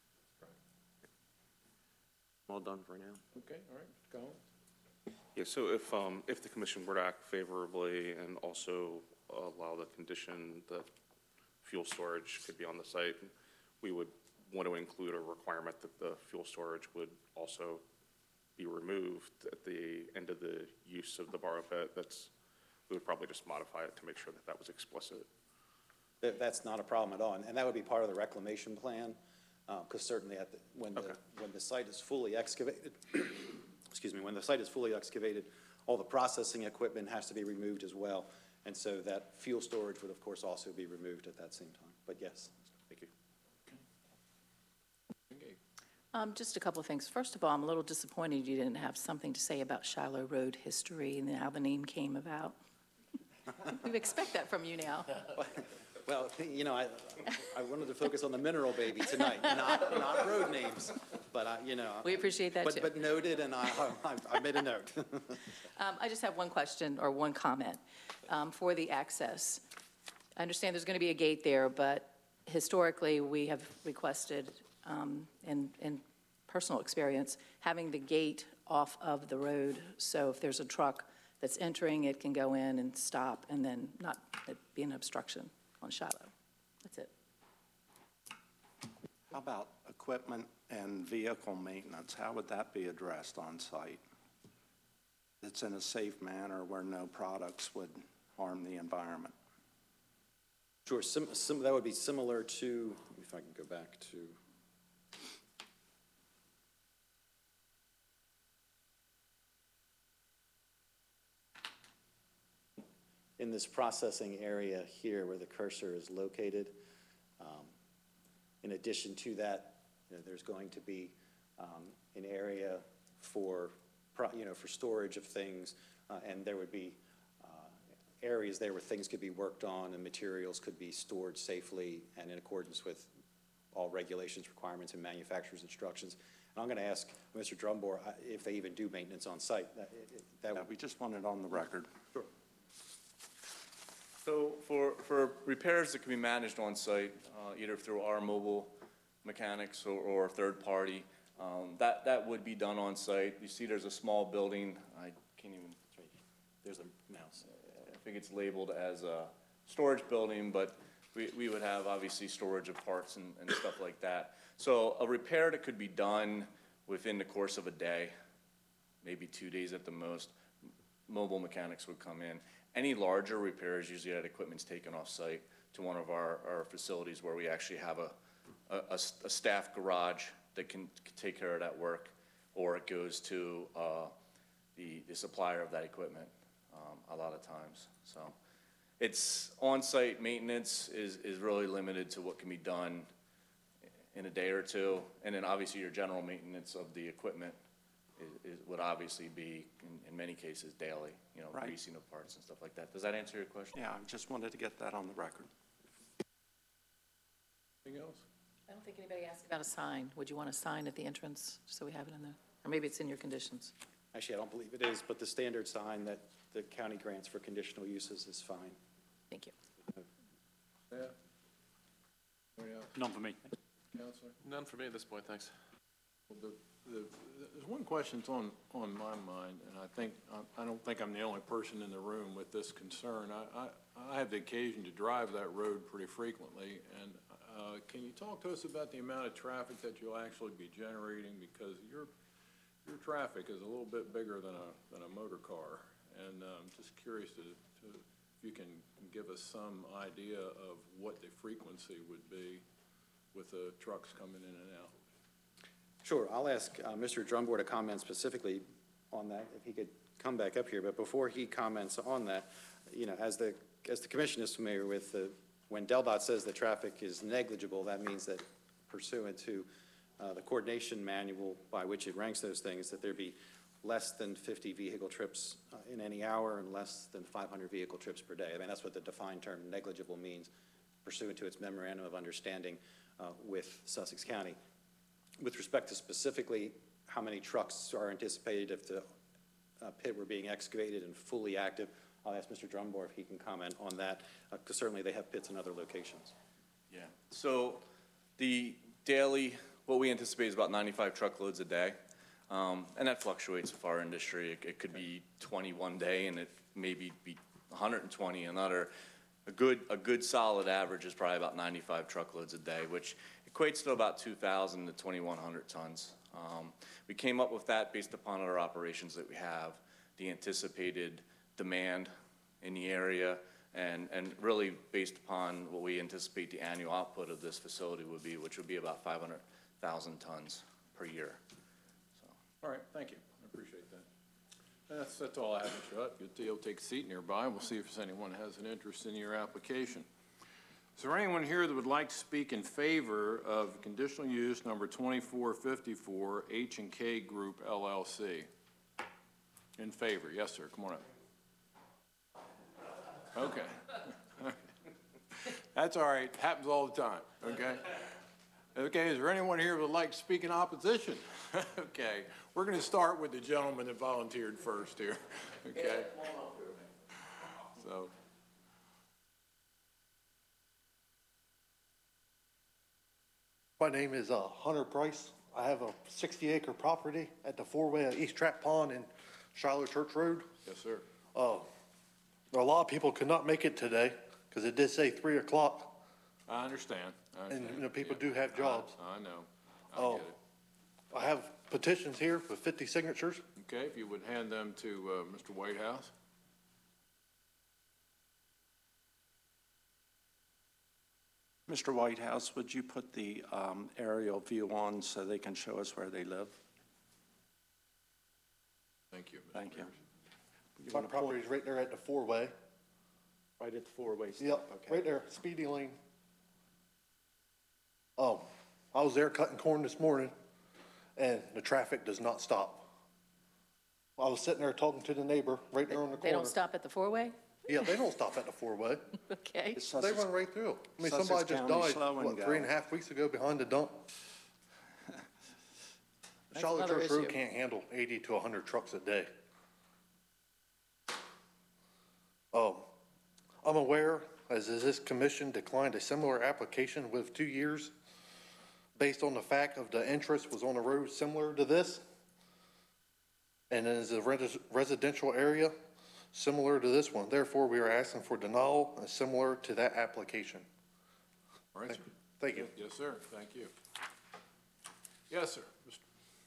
All done for now. Okay, all right, Mister Collins? Yeah, so if, um, if the commission were to act favorably and also allow the condition that fuel storage could be on the site, we would want to include a requirement that the fuel storage would also be removed at the end of the use of the borrow pit. That's, we would probably just modify it to make sure that that was explicit. That, that's not a problem at all, and, and that would be part of the reclamation plan, because certainly at the, when the, Okay. when the site is fully excavated, excuse me, when the site is fully excavated, all the processing equipment has to be removed as well, and so that fuel storage would of course also be removed at that same time, but yes. Thank you. Okay. Um, just a couple of things. First of all, I'm a little disappointed you didn't have something to say about Shiloh Road history and how the name came about. We expect that from you now. Well, you know, I, I wanted to focus on the mineral baby tonight, not, not road names, but I, you know. We appreciate that, but- too. But noted, and I, I, I made a note. Um, I just have one question or one comment um, for the access. I understand there's going to be a gate there, but historically, we have requested, um, in, in personal experience, having the gate off of the road. So if there's a truck that's entering, it can go in and stop and then not it be an obstruction on Shiloh. That's it. How about equipment and vehicle maintenance? How would that be addressed on site? It's in a safe manner where no products would harm the environment. Sure, sim, sim, that would be similar to, if I can go back to. In this processing area here where the cursor is located, um, in addition to that, you know, there's going to be um, an area for, pro, you know, for storage of things, uh, and there would be uh, areas there where things could be worked on and materials could be stored safely and in accordance with all regulations, requirements, and manufacturer's instructions. And I'm going to ask Mister Drumbore uh, if they even do maintenance on site. That, it- that Yeah, would, we just want it on the record. sure. So for, for repairs that can be managed on site, uh, either through our mobile mechanics or, or third party, um, that, that would be done on site. You see there's a small building, I can't even, There's a mouse. I think it's labeled as a storage building, but we, we would have obviously storage of parts and, and stuff like that. So a repair that could be done within the course of a day, maybe two days at the most, mobile mechanics would come in. Any larger repairs, usually that equipment's taken off-site to one of our, our facilities where we actually have a, a, a s- a staff garage that can, can take care of that work, or it goes to uh, the, the supplier of that equipment um, a lot of times. So it's on-site maintenance is, is really limited to what can be done in a day or two, and then obviously your general maintenance of the equipment is, is, would obviously be, in, in many cases, daily, you know, Right. greasing of parts and stuff like that. Does that answer your question? Yeah, I just wanted to get that on the record. Anything else? I don't think anybody asked about a sign. Would you want a sign at the entrance, just so we have it in there? Or maybe it's in your conditions. Actually, I don't believe it is, but the standard sign that the county grants for conditional uses is fine. Thank you. Yeah. Anybody else? None for me. Counselor? None for me at this point, thanks. Well, the, the, there's one question that's on, on my mind, and I think, I, I don't think I'm the only person in the room with this concern. I, I, I have the occasion to drive that road pretty frequently, and, uh, can you talk to us about the amount of traffic that you'll actually be generating? Because your, your traffic is a little bit bigger than a, than a motor car, and I'm just curious to, to, if you can give us some idea of what the frequency would be with the trucks coming in and out. Sure, I'll ask uh, Mister Drumbore to comment specifically on that, if he could come back up here. But before he comments on that, you know, as the, as the commission is familiar with, the, when DelDOT says the traffic is negligible, that means that pursuant to uh, the coordination manual by which it ranks those things, that there be less than fifty vehicle trips uh, in any hour and less than five hundred vehicle trips per day. I mean, that's what the defined term negligible means pursuant to its memorandum of understanding uh, with Sussex County. With respect to specifically how many trucks are anticipated if the uh, pit were being excavated and fully active, I'll ask Mister Drumbore if he can comment on that, because certainly they have pits in other locations. Yeah, so the daily, what we anticipate is about ninety-five truckloads a day. Um, and that fluctuates with our industry. It, it could be twenty one day and it maybe be one hundred twenty another. A good, a good solid average is probably about ninety-five truckloads a day, which equates to about two thousand to twenty-one hundred tons. Um, we came up with that based upon our operations that we have, the anticipated demand in the area, and, and really based upon what we anticipate the annual output of this facility would be, which would be about five hundred thousand tons per year. All right, thank you. I appreciate that. That's, that's all I have, Mister Hutt. Good deal. Take a seat nearby. We'll see if there's anyone who has an interest in your application. Is there anyone here that would like to speak in favor of conditional use number twenty-four fifty-four H and K Group L L C? In favor? Yes, sir. Come on up. Okay. That's all right. Happens all the time. Okay. Okay. Is there anyone here who would like to speak in opposition? Okay. We're going to start with the gentleman that volunteered first here. Okay. So. My name is uh, Hunter Price. I have a sixty acre property at the four-way of East Trap Pond and Shiloh Church Road. Yes, sir. Uh, a lot of people could not make it today because it did say three o'clock. I understand. I understand. And, you know, people Yeah. do have jobs. I, I know. I Oh. get it. I have petitions here with fifty signatures. Okay, if you would hand them to uh, Mister Whitehouse. Mister Whitehouse, would you put the um, aerial view on so they can show us where they live? Thank you. Mister Thank you. Pierce. My property is right there at the four-way. Right at the four-way stop? Yep, Okay. right there, speedy lane. Oh, I was there cutting corn this morning, and the traffic does not stop. I was sitting there talking to the neighbor right there on the corner. They don't stop at the four-way? Yeah, they don't stop at the four-way. Okay. It's They Sussex- run right through. I mean, Sussex somebody just County died, slow and what, go. three and a half weeks ago behind the dump? That's Charlotte another Church Road issue. can't handle eighty to a hundred trucks a day. Oh, I'm aware, as is this commission declined a similar application with two years based on the fact of the interest was on a road similar to this. And it is a res- residential area similar to this one. Therefore, we are asking for denial and similar to that application. All right, sir. Thank you. Yes, sir. Thank you. Yes, sir. Mister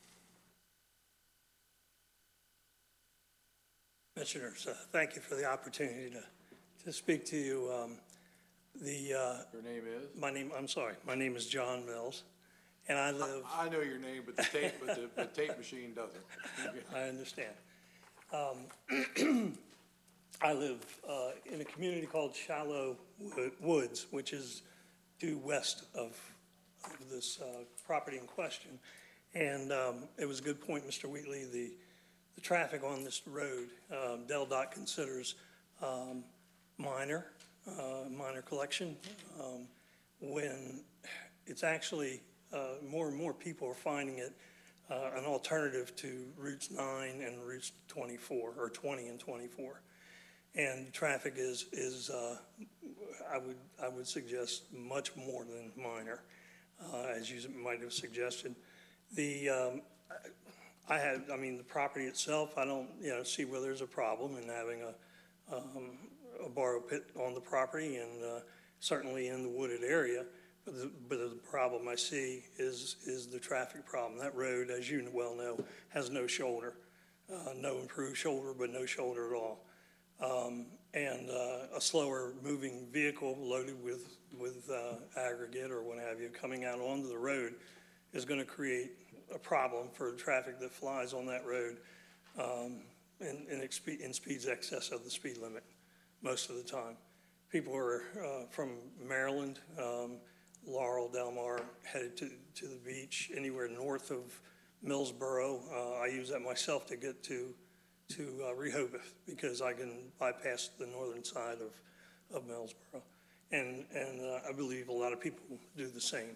Commissioners, uh, thank you for the opportunity to, to speak to you. Um, the, uh, Your name is? my name, I'm sorry, my name is John Mills, and I live, I know your name, but the tape, but the, the tape machine doesn't. I understand. Um, I live uh, in a community called Shallow Wo- Woods, which is due west of, of this uh, property in question. And um, it was a good point, Mister Wheatley, the, the traffic on this road, um, Del Dot considers um, minor, uh, minor collection, um, when it's actually, uh, more and more people are finding it uh, an alternative to routes nine and routes twenty-four, or twenty and twenty-four. And traffic is, is uh, I would, I would suggest much more than minor, uh, as you might have suggested. The, um, I had, I mean, the property itself, I don't, you know, see where there's a problem in having a, um, a borrow pit on the property, and uh, certainly in the wooded area. But the, but the problem I see is, is the traffic problem. That road, as you well know, has no shoulder, uh, no improved shoulder, but no shoulder at all. Um, and uh, a slower moving vehicle loaded with, with uh, aggregate or what have you coming out onto the road is going to create a problem for the traffic that flies on that road um, in, in, expe- in speeds excess of the speed limit most of the time. People are uh, from Maryland, um, Laurel, Del Mar, headed to, to the beach, anywhere north of Millsboro. Uh, I use that myself to get to, to uh, Rehoboth because I can bypass the northern side of, of Millsboro. And, and uh, I believe a lot of people do the same.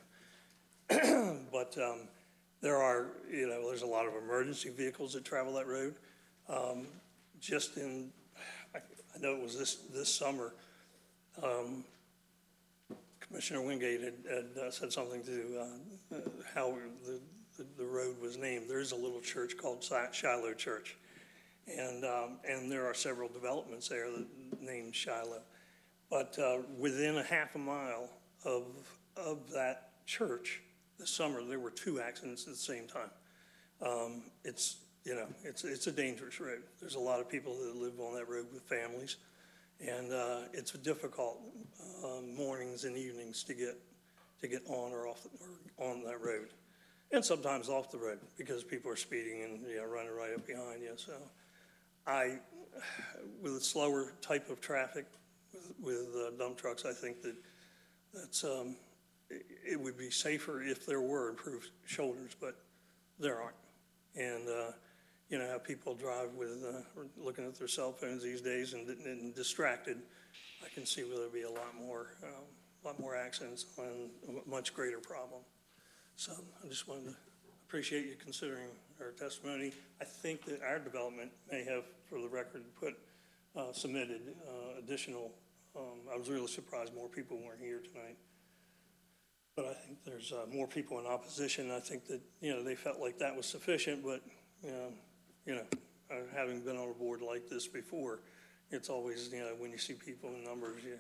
But um, there are, you know, there's a lot of emergency vehicles that travel that road. Um, just in, I, I know it was this, this summer, um, Commissioner Wingate had, had uh, said something to uh, uh, how the, the, the road was named. There's a little church called Shiloh Church. And, um, and there are several developments there that named Shiloh. But uh, within a half a mile of, of that church this summer, there were two accidents at the same time. Um, it's, you know, it's, it's a dangerous road. There's a lot of people that live on that road with families. And uh, it's difficult uh, mornings and evenings to get, to get on or off, or on that road. And sometimes off the road because people are speeding and, you know, running right up behind you. So I, with a slower type of traffic, with, with uh, dump trucks, I think that that's, um, it, it would be safer if there were improved shoulders, but there aren't. And, uh, you know, how people drive with, uh, looking at their cell phones these days and, and distracted, I can see where there'll be a lot more, um, a lot more accidents and a much greater problem. So I just wanted to appreciate you considering our testimony. I think that our development may have, for the record, put, uh, submitted uh, additional, um, I was really surprised more people weren't here tonight. But I think there's uh, more people in opposition. I think that, you know, they felt like that was sufficient, but, you know, you know, uh, having been on a board like this before, it's always, you know, when you see people in numbers, you,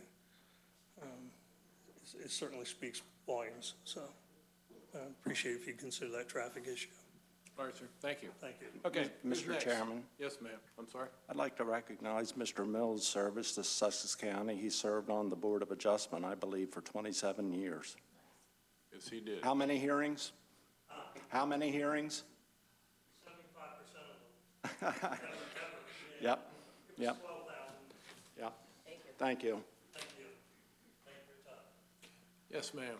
um, it, it certainly speaks volumes. So I uh, appreciate if you consider that traffic issue. All right, sir. Thank you. Thank you. Okay. who's Mister next? Chairman. Yes, ma'am. I'm sorry. I'd like to recognize Mister Mills' service to Sussex County. He served on the Board of Adjustment, I believe, for twenty-seven years. Yes, he did. How many hearings? How many hearings? seventy-five percent of them. Yep, yep. Yep. Thank you. Thank you. Thank you for your time. Yes, ma'am.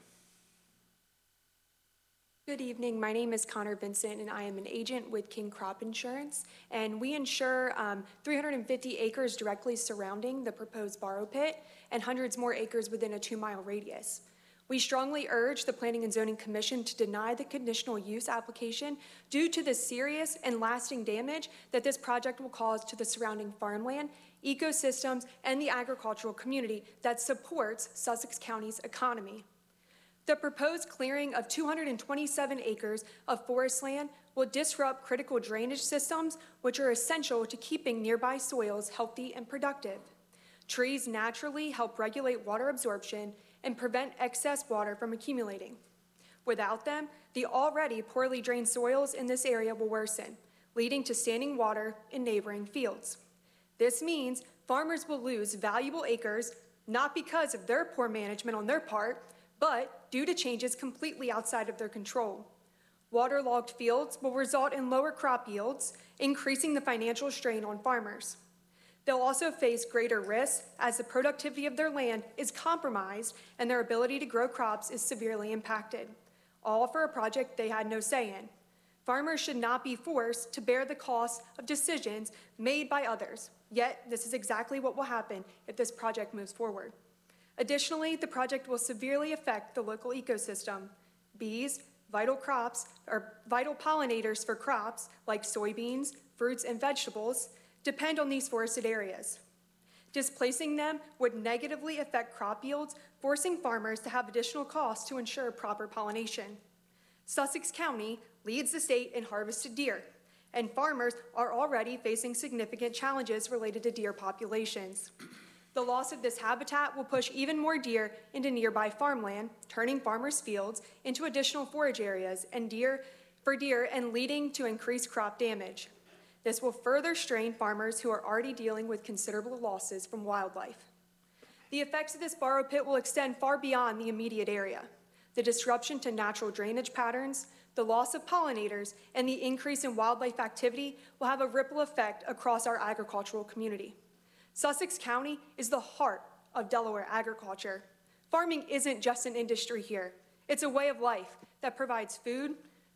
Good evening. My name is Connor Vincent, and I am an agent with King Crop Insurance. And we insure um, three hundred fifty acres directly surrounding the proposed borrow pit and hundreds more acres within a two-mile radius. We strongly urge the Planning and Zoning Commission to deny the conditional use application due to the serious and lasting damage that this project will cause to the surrounding farmland, ecosystems, and the agricultural community that supports Sussex County's economy. The proposed clearing of two hundred twenty-seven acres of forest land will disrupt critical drainage systems, which are essential to keeping nearby soils healthy and productive. Trees naturally help regulate water absorption and prevent excess water from accumulating. Without them, the already poorly drained soils in this area will worsen, leading to standing water in neighboring fields. This means farmers will lose valuable acres, not because of their poor management on their part, but due to changes completely outside of their control. Waterlogged fields will result in lower crop yields, increasing the financial strain on farmers. They'll also face greater risks as the productivity of their land is compromised and their ability to grow crops is severely impacted, all for a project they had no say in. Farmers should not be forced to bear the cost of decisions made by others, yet this is exactly what will happen if this project moves forward. Additionally, the project will severely affect the local ecosystem. Bees, vital crops, or vital pollinators for crops like soybeans, fruits, and vegetables, depend on these forested areas. Displacing them would negatively affect crop yields, forcing farmers to have additional costs to ensure proper pollination. Sussex County leads the state in harvested deer, and farmers are already facing significant challenges related to deer populations. The loss of this habitat will push even more deer into nearby farmland, turning farmers' fields into additional forage areas and deer for deer and leading to increased crop damage. This will further strain farmers who are already dealing with considerable losses from wildlife. The effects of this borrow pit will extend far beyond the immediate area. The disruption to natural drainage patterns, the loss of pollinators, and the increase in wildlife activity will have a ripple effect across our agricultural community. Sussex County is the heart of Delaware agriculture. Farming isn't just an industry here. It's a way of life that provides food,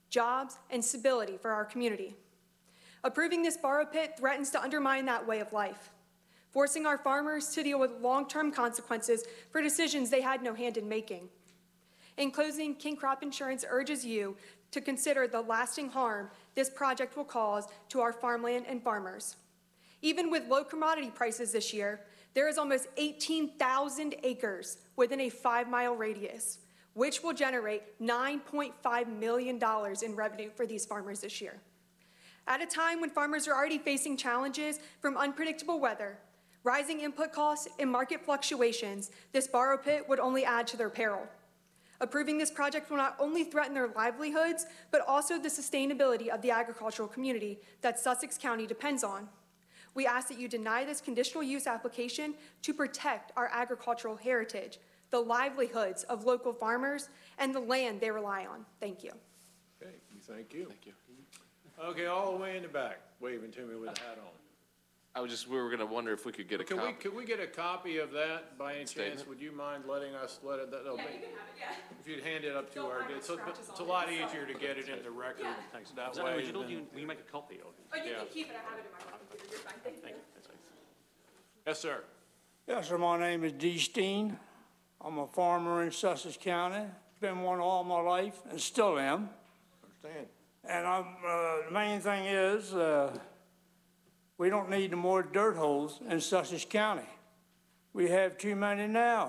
jobs, and stability for our community. Approving this borrow pit threatens to undermine that way of life, forcing our farmers to deal with long-term consequences for decisions they had no hand in making. In closing, King Crop Insurance urges you to consider the lasting harm this project will cause to our farmland and farmers. Even with low commodity prices this year, there is almost eighteen thousand acres within a five-mile radius, which will generate nine point five million dollars in revenue for these farmers this year. At a time when farmers are already facing challenges from unpredictable weather, rising input costs, and market fluctuations, this borrow pit would only add to their peril. Approving this project will not only threaten their livelihoods, but also the sustainability of the agricultural community that Sussex County depends on. We ask that you deny this conditional use application to protect our agricultural heritage, the livelihoods of local farmers, and the land they rely on. Thank you. Okay, thank you. Thank you. Okay, all the way in the back, waving to me with a hat on. I was just, we were gonna wonder if we could get a Could we, copy. could we get a copy of that by any chance? Statement? Would you mind letting us let it, that'll be, have it, yeah. if you'd hand it up to Don't our, mind the it's a, scratches it's a on lot it, so- easier to get it in the record Yeah. Thanks. that Is that way. original? than- Do you, will you make a copy of it? Oh, you Yeah. can keep it. I have it in my computer. You're fine. Thank you. Thank you. That's nice. Yes, sir. Yes, sir, my name is Dee Steen. I'm a farmer in Sussex County. Been one all my life and still am. Understand. And I'm, uh, the main thing is, uh, we don't need no more dirt holes in Sussex County. We have too many now.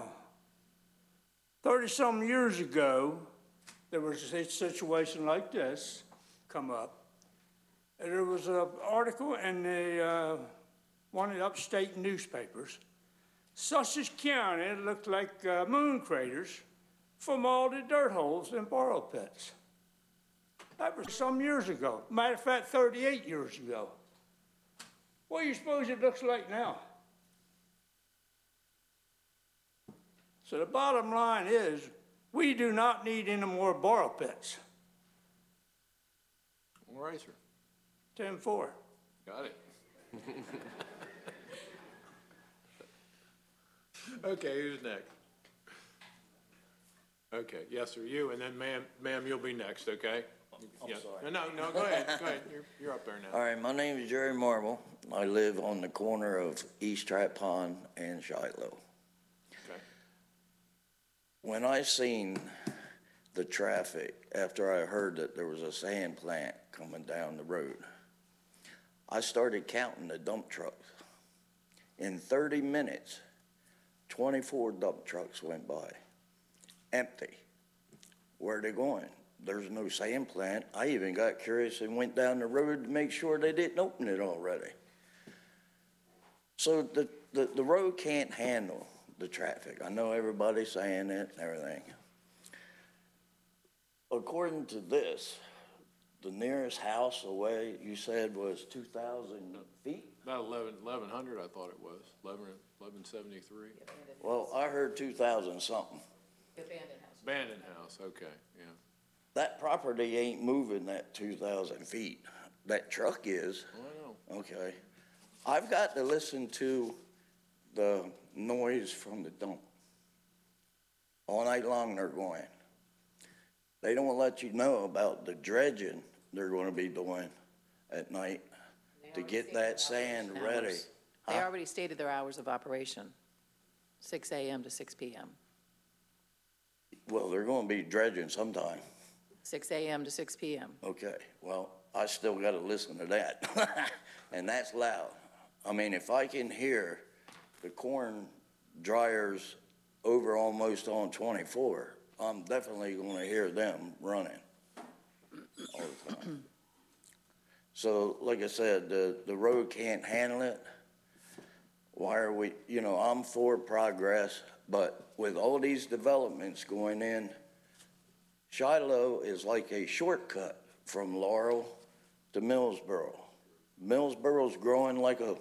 Thirty-some years ago, there was a situation like this come up. And there was an article in the, uh, one of the upstate newspapers. Sussex County looked like uh, moon craters from all the dirt holes and borrow pits. That was some years ago. Matter of fact, thirty-eight years ago. What do you suppose it looks like now? So the bottom line is, we do not need any more borrow pits. All right, sir. ten four. Got it. Okay, who's next? Okay, yes, sir, you, and then ma'am, ma'am, you'll be next, okay? I'm Yeah. sorry. No, no, go ahead, go ahead, you're, you're up there now. All right, my name is Jerry Marble. I live on the corner of East Trap Pond and Shiloh. Okay. When I seen the traffic after I heard that there was a sand plant coming down the road, I started counting the dump trucks. In thirty minutes, twenty-four dump trucks went by, empty. Where are they going? There's no sand plant. I even got curious and went down the road to make sure they didn't open it already. So the, the, the road can't handle the traffic. I know everybody's saying it and everything. According to this, the nearest house away, you said, was two thousand feet? About eleven, eleven hundred, I thought it was, eleven, eleven seventy-three. Well, I heard two thousand something. Abandoned house. Abandoned house, okay, yeah. That property ain't moving that two thousand feet. That truck is. Oh, I know. Okay. I've got to listen to the noise from the dump. All night long they're going. They don't let you know about the dredging they're gonna be doing at night to get that sand ready. They Huh? already stated their hours of operation, six A M to six P M Well, they're gonna be dredging sometime. six A M to six P M Okay, well, I still gotta listen to that. And that's loud. I mean, if I can hear the corn dryers over almost on twenty-four, I'm definitely gonna hear them running all the time. So, like I said, the, the road can't handle it. Why are we, you know, I'm for progress, but with all these developments going in, Shiloh is like a shortcut from Laurel to Millsboro. Millsboro's growing like a,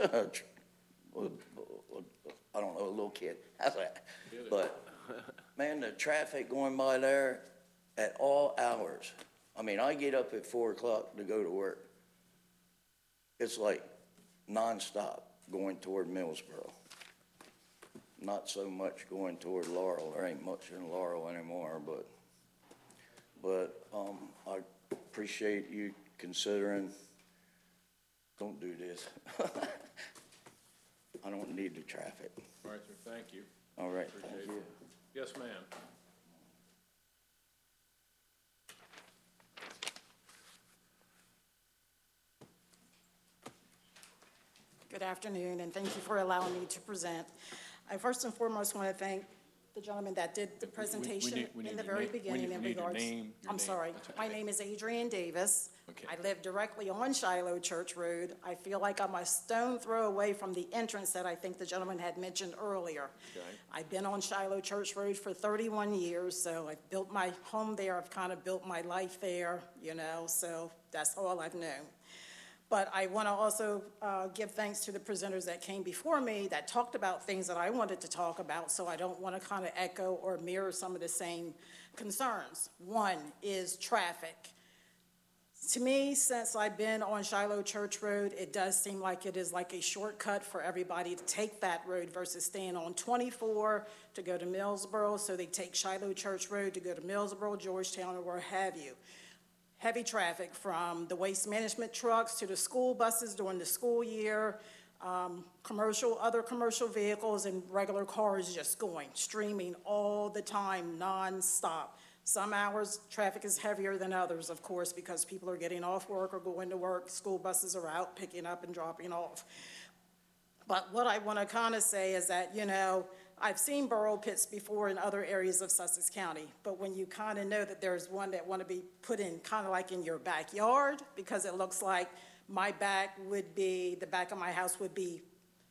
I don't know, a little kid. How's that? But, man, the traffic going by there at all hours. I mean, I get up at four o'clock to go to work. It's like nonstop going toward Millsboro. Not so much going toward Laurel. There ain't much in Laurel anymore, but, but, um, I, appreciate you considering, don't do this. I don't need the traffic. All right, sir, thank you. All right, Appreciate thank it. you. Yes, ma'am. Good afternoon, and thank you for allowing me to present. I first and foremost want to thank the gentleman that did the presentation need- we need in the your very name- we beginning need- in we need your regards. name, your I'm name. sorry. That's My okay. name is Adrienne Davis. Okay. I live directly on Shiloh Church Road. I feel like I'm a stone throw away from the entrance that I think the gentleman had mentioned earlier. Okay. I've been on Shiloh Church Road for thirty-one years, so I've built my home there. I've kind of built my life there, you know, so that's all I've known. But I want to also uh, give thanks to the presenters that came before me that talked about things that I wanted to talk about, so I don't want to kind of echo or mirror some of the same concerns. One is traffic. To me, since I've been on Shiloh Church Road, it does seem like it is like a shortcut for everybody to take that road versus staying on twenty-four to go to Millsboro, so they take Shiloh Church Road to go to Millsboro, Georgetown, or where have you. Heavy traffic from the waste management trucks to the school buses during the school year, um, commercial, other commercial vehicles and regular cars just going, streaming all the time, nonstop. Some hours, traffic is heavier than others, of course, because people are getting off work or going to work. School buses are out picking up and dropping off. But what I want to kind of say is that, you know, I've seen burrow pits before in other areas of Sussex County, but when you kind of know that there's one that want to be put in kind of like in your backyard, because it looks like my back would be, the back of my house would be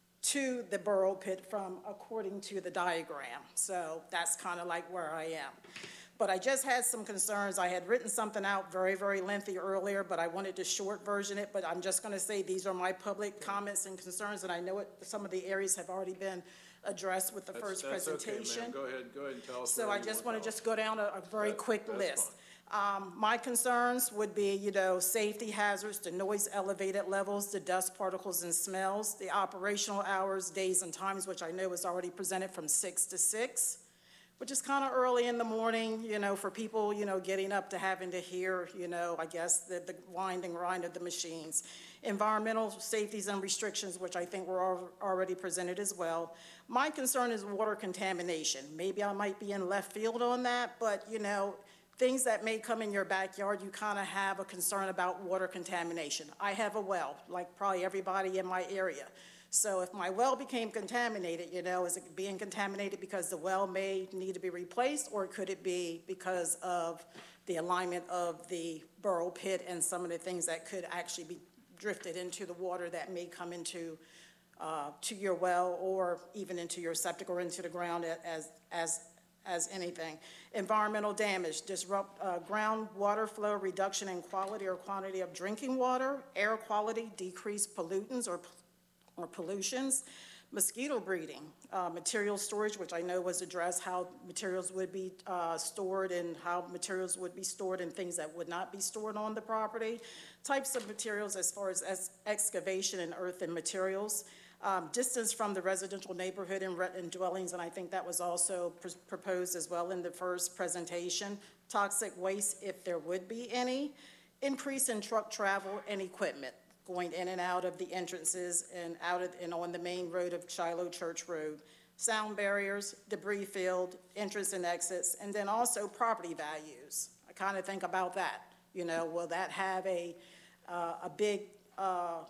to the burrow pit from according to the diagram. So that's kind of like where I am. But I just had some concerns. I had written something out very, very lengthy earlier, but I wanted to short version it. But I'm just going to say these are my public comments and concerns, and I know it, some of the areas have already been addressed with the That's- first that's okay, presentation. ma'am. Go ahead, go ahead and tell us. So whatever I you just want to tell just us. go down a, a very That- quick that's list. fine. Um, my concerns would be, you know, safety hazards, the noise elevated levels, the dust particles and smells, the operational hours, days and times, which I know is already presented from six to six, which is kind of early in the morning, you know, for people, you know, getting up to having to hear, you know, I guess, the, the wind and grind of the machines. Environmental safeties and restrictions, which I think were al- already presented as well. My concern is water contamination. Maybe I might be in left field on that, but, you know, things that may come in your backyard, you kind of have a concern about water contamination. I have a well, like probably everybody in my area. So if my well became contaminated, you know, is it being contaminated because the well may need to be replaced, or could it be because of the alignment of the burrow pit and some of the things that could actually be drifted into the water that may come into uh, to your well, or even into your septic or into the ground as as as anything. Environmental damage, disrupt uh, groundwater flow, reduction in quality or quantity of drinking water, air quality, decreased pollutants or or pollutions, mosquito breeding, uh, material storage, which I know was addressed, how materials would be uh, stored and how materials would be stored and things that would not be stored on the property, types of materials as far as, as excavation and earth and materials, um, distance from the residential neighborhood and, re and dwellings, and I think that was also pr proposed as well in the first presentation, toxic waste if there would be any, increase in truck travel and equipment, going in and out of the entrances and out of, and on the main road of Shiloh Church Road. Sound barriers, debris field, entrance and exits, and then also property values. I kind of think about that. You know, will that have a, uh, a big uh,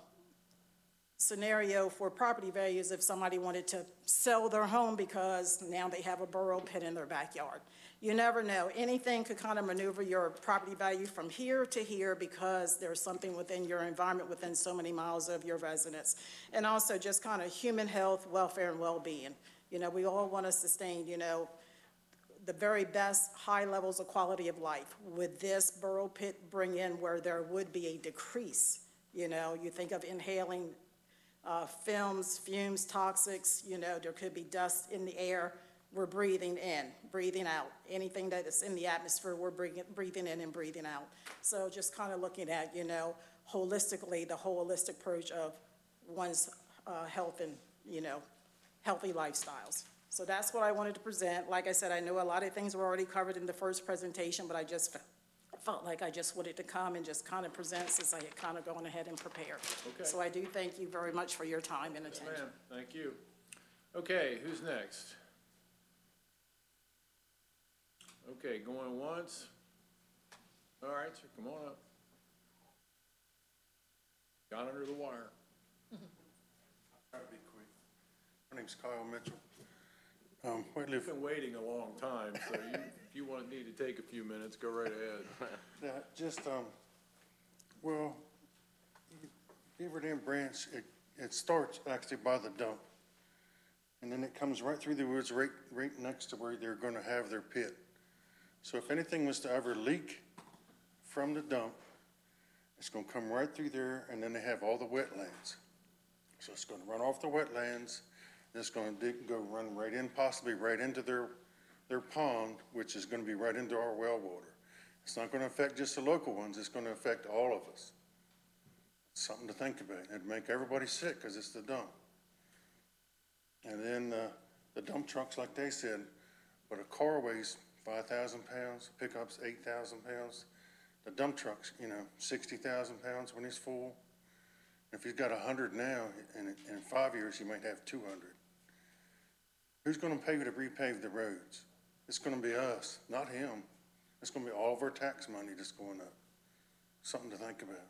scenario for property values if somebody wanted to sell their home because now they have a burrow pit in their backyard? You never know. Anything could kind of maneuver your property value from here to here because there's something within your environment within so many miles of your residence. And also just kind of human health, welfare, and well-being. You know, we all want to sustain, you know, the very best high levels of quality of life. Would this burrow pit bring in where there would be a decrease? You know, you think of inhaling uh, films, fumes, toxics, you know, there could be dust in the air. We're breathing in, breathing out. Anything that is in the atmosphere, we're breathing, breathing in and breathing out. So just kind of looking at, you know, holistically, the holistic approach of one's uh, health and, you know, healthy lifestyles. So that's what I wanted to present. Like I said, I know a lot of things were already covered in the first presentation, but I just felt like I just wanted to come and just kind of present since I had kind of gone ahead and prepared. Okay. So I do thank you very much for your time and Yes, attention. ma'am, thank you. Okay, who's next? Okay, going once. All right, sir, come on up. Got under the wire. Try to be quick. My name's Kyle Mitchell. Um, we You've live, been waiting a long time, so you, if you want, need to take a few minutes, go right ahead. yeah, just, um, well, Beaver Dam Branch, it, it starts actually by the dump. And then it comes right through the woods, right, right next to where they're gonna have their pit. So if anything was to ever leak from the dump, it's gonna come right through there, and then they have all the wetlands. So it's gonna run off the wetlands, and it's gonna dig, go run right in, possibly right into their, their pond, which is gonna be right into our well water. It's not gonna affect just the local ones, it's gonna affect all of us. Something to think about. It'd make everybody sick, because it's the dump. And then, uh, the dump trucks, like they said, but a car weighs five thousand pounds, pickup's eight thousand pounds. The dump truck's, you know, sixty thousand pounds when he's full. If he's got a hundred now, in, in five years, he might have two hundred. Who's gonna pay to repave the roads? It's gonna be us, not him. It's gonna be all of our tax money that's going up. Something to think about.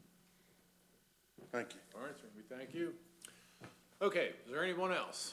Thank you. All right, sir, we thank you. Okay, is there anyone else?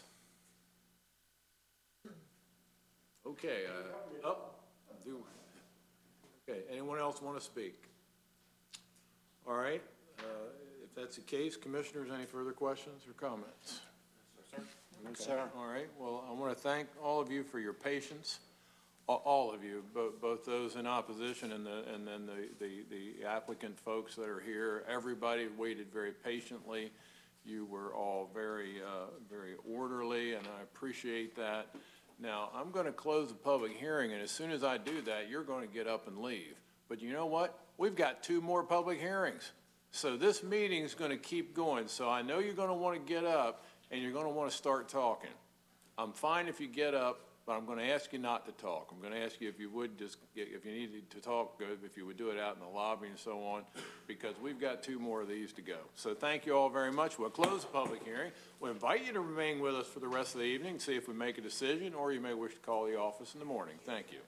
Okay, uh, up, do, okay, anyone else want to speak? All right, uh, if that's the case, commissioners, any further questions or comments? Yes, sir. All right, well, I want to thank all of you for your patience, A- all of you, both, both those in opposition and the, and then the, the, the applicant folks that are here. Everybody waited very patiently. You were all very, uh, very orderly, and I appreciate that. Now, I'm going to close the public hearing, and as soon as I do that, you're going to get up and leave. But you know what? We've got two more public hearings. So this meeting's going to keep going. So I know you're going to want to get up, and you're going to want to start talking. I'm fine if you get up, but I'm going to ask you not to talk. I'm going to ask you if you would just, if you needed to talk, good, if you would do it out in the lobby and so on, because we've got two more of these to go. So thank you all very much. We'll close the public hearing. We invite you to remain with us for the rest of the evening, see if we make a decision, or you may wish to call the office in the morning. Thank you.